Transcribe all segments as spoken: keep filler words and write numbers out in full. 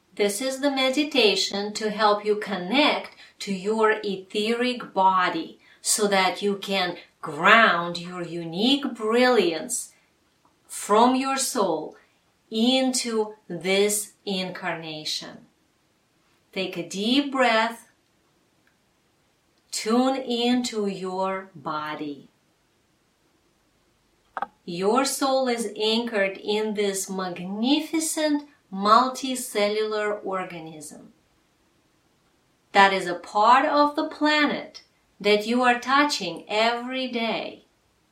This is the meditation to help you connect to your etheric body so that you can ground your unique brilliance from your soul into this incarnation. Take a deep breath. Tune into your body. Your soul is anchored in this magnificent multicellular organism that is a part of the planet that you are touching every day.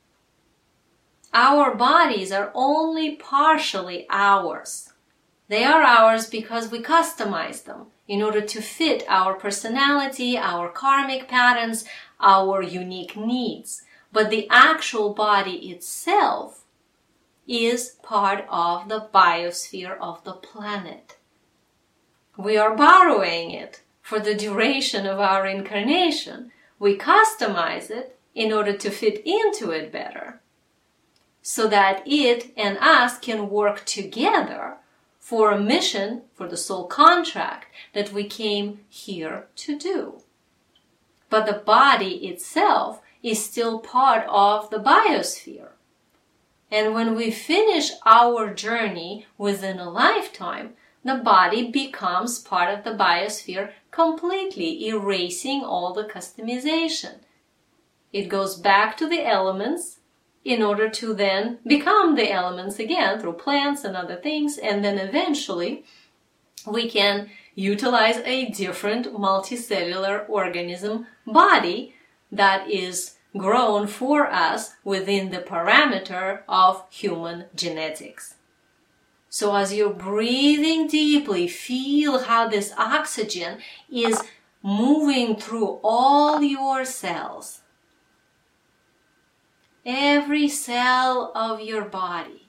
Our bodies are only partially ours. They are ours because we customize them in order to fit our personality, our karmic patterns, our unique needs. But the actual body itself is part of the biosphere of the planet. We are borrowing it for the duration of our incarnation. We customize it in order to fit into it better, so that it and us can work together for a mission, for the soul contract that we came here to do. But the body itself is still part of the biosphere. And when we finish our journey within a lifetime, the body becomes part of the biosphere completely, erasing all the customization. It goes back to the elements in order to then become the elements again through plants and other things, and then eventually we can utilize a different multicellular organism body that is grown for us within the parameter of human genetics. So as you're breathing deeply, feel how this oxygen is moving through all your cells. Every cell of your body.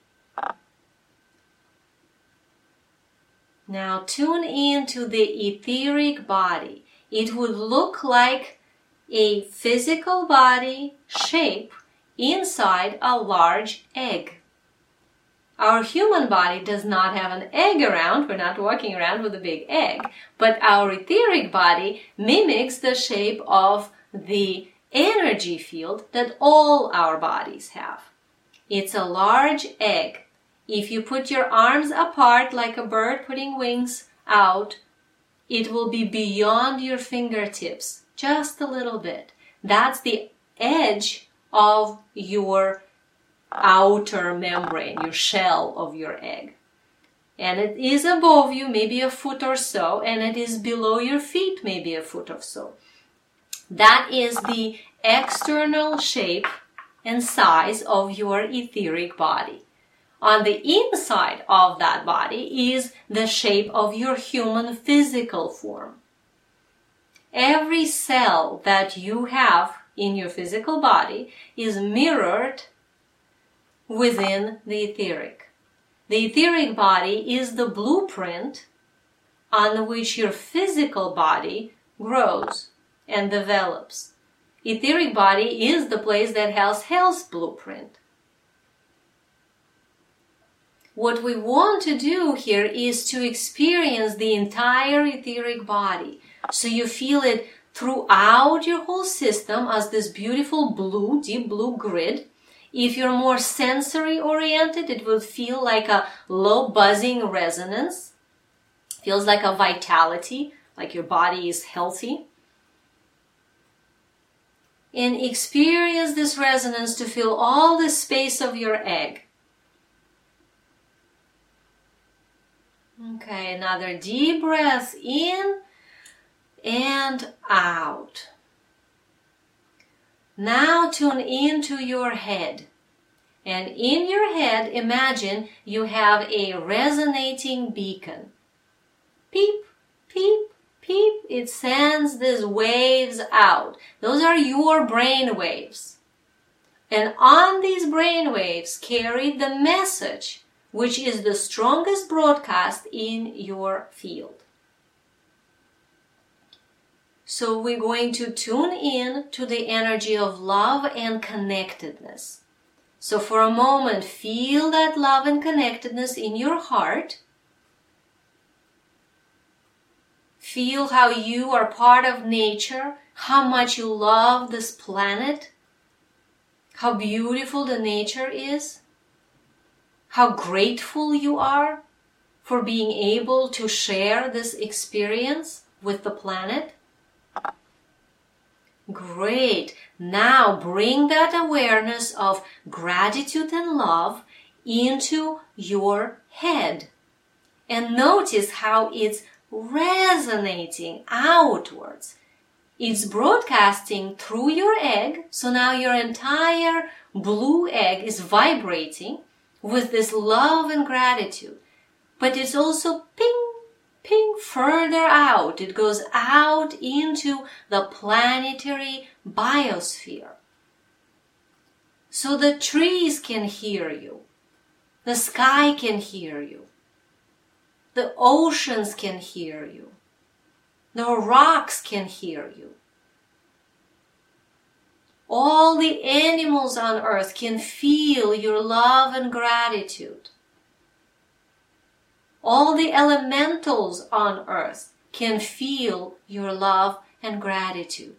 Now tune into the etheric body. It would look like a physical body shape inside a large egg. Our human body does not have an egg around. We're not walking around with a big egg. But our etheric body mimics the shape of the energy field that all our bodies have. It's a large egg. If you put your arms apart like a bird putting wings out, it will be beyond your fingertips, just a little bit. That's the edge of your outer membrane, your shell of your egg. And it is above you, maybe a foot or so, and it is below your feet, maybe a foot or so. That is the external shape and size of your etheric body. On the inside of that body is the shape of your human physical form. Every cell that you have in your physical body is mirrored within the etheric. The etheric body is the blueprint on which your physical body grows and develops. Etheric body is the place that has health's blueprint. What we want to do here is to experience the entire etheric body. So you feel it throughout your whole system as this beautiful blue, deep blue grid. If you're more sensory oriented, it will feel like a low buzzing resonance. Feels like a vitality, like your body is healthy. And experience this resonance to fill all the space of your egg. Okay, another deep breath in and out. Now tune into your head. And in your head, imagine you have a resonating beacon. Peep, peep, peep. It sends these waves out. Those are your brain waves. And on these brain waves carry the message, which is the strongest broadcast in your field. So we're going to tune in to the energy of love and connectedness. So for a moment, feel that love and connectedness in your heart. Feel how you are part of nature, how much you love this planet, how beautiful the nature is, how grateful you are for being able to share this experience with the planet. Great. Now bring that awareness of gratitude and love into your head. And notice how it's resonating outwards. It's broadcasting through your egg, so now your entire blue egg is vibrating with this love and gratitude. But it's also ping, ping further out. It goes out into the planetary biosphere. So the trees can hear you. The sky can hear you. The oceans can hear you. The rocks can hear you. All the animals on earth can feel your love and gratitude. All the elementals on earth can feel your love and gratitude.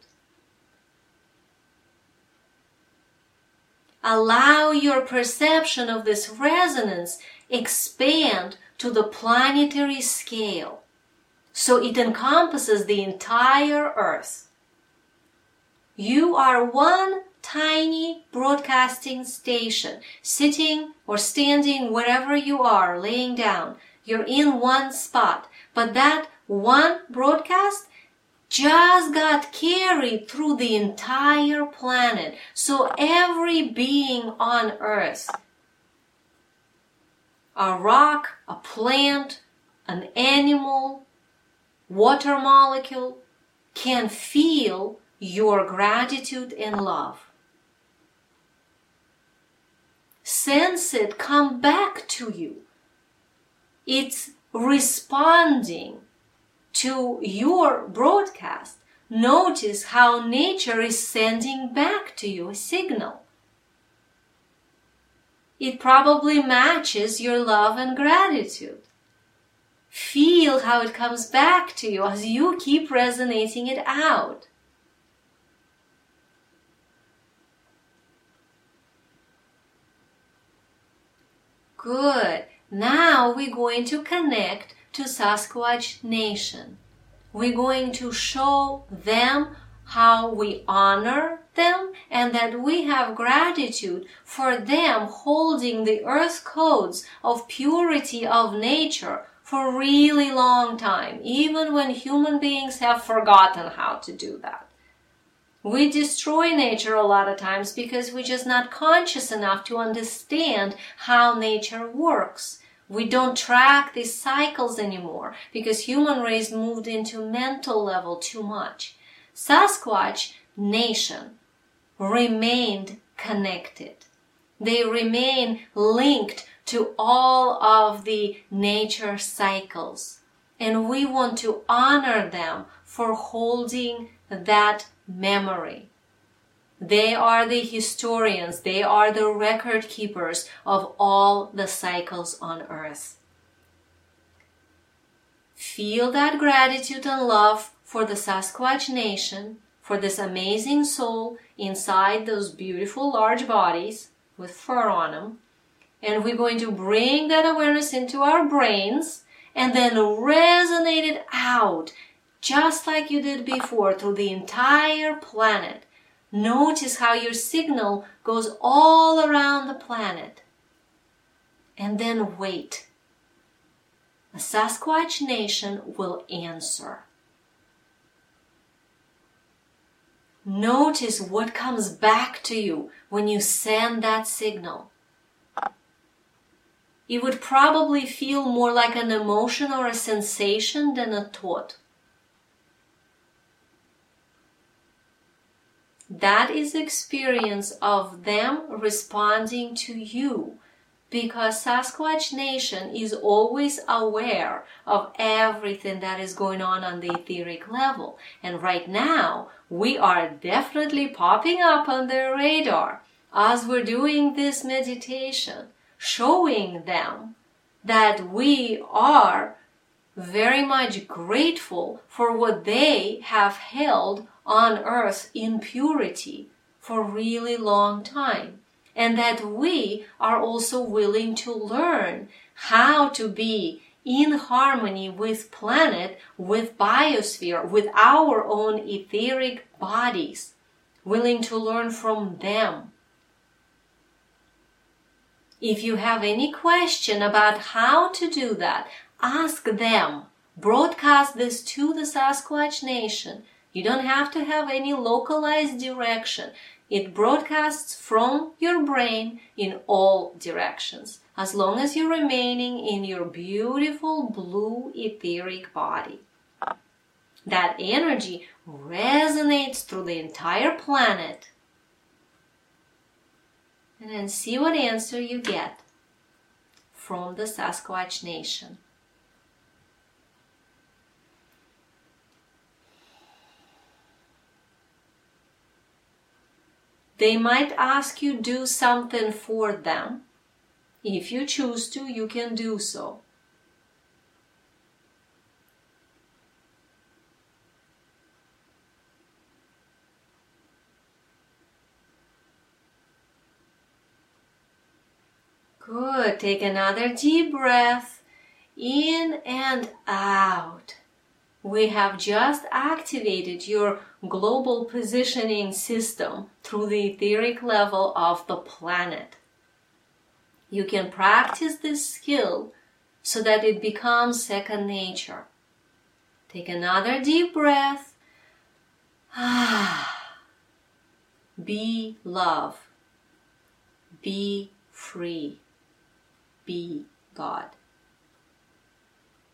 Allow your perception of this resonance expand to the planetary scale, so it encompasses the entire earth. You are one tiny broadcasting station, sitting or standing wherever you are, laying down. You're in one spot, but that one broadcast just got carried through the entire planet. So every being on earth, a rock, a plant, an animal, water molecule, can feel your gratitude and love. Sense it come back to you. It's responding to your broadcast. Notice how nature is sending back to you a signal. It probably matches your love and gratitude. Feel how it comes back to you as you keep resonating it out. Good. Now we're going to connect to Sasquatch Nation. We're going to show them how we honor them and that we have gratitude for them holding the earth codes of purity of nature for a really long time, even when human beings have forgotten how to do that. We destroy nature a lot of times because we're just not conscious enough to understand how nature works. We don't track these cycles anymore because human race moved into mental level too much. Sasquatch Nation remained connected. They remain linked to all of the nature cycles. And we want to honor them for holding that memory. They are the historians. They are the record keepers of all the cycles on earth. Feel that gratitude and love for the Sasquatch Nation, for this amazing soul inside those beautiful large bodies with fur on them. And we're going to bring that awareness into our brains and then resonate it out, just like you did before, through the entire planet. Notice how your signal goes all around the planet. And then wait. The Sasquatch Nation will answer. Notice what comes back to you when you send that signal. It would probably feel more like an emotion or a sensation than a thought. That is the experience of them responding to you, because Sasquatch Nation is always aware of everything that is going on on the etheric level. And right now, we are definitely popping up on their radar as we're doing this meditation, showing them that we are very much grateful for what they have held on earth in purity for a really long time. And that we are also willing to learn how to be in harmony with planet, with biosphere, with our own etheric bodies, willing to learn from them. If you have any question about how to do that, ask them. Broadcast this to the Sasquatch Nation. You don't have to have any localized direction. It broadcasts from your brain in all directions, as long as you're remaining in your beautiful blue etheric body. That energy resonates through the entire planet. And then see what answer you get from the Sasquatch Nation. They might ask you to do something for them. If you choose to, you can do so. Good. Take another deep breath in and out. We have just activated your global positioning system through the etheric level of the planet. You can practice this skill so that it becomes second nature. Take another deep breath. Be love. Be free. Be God.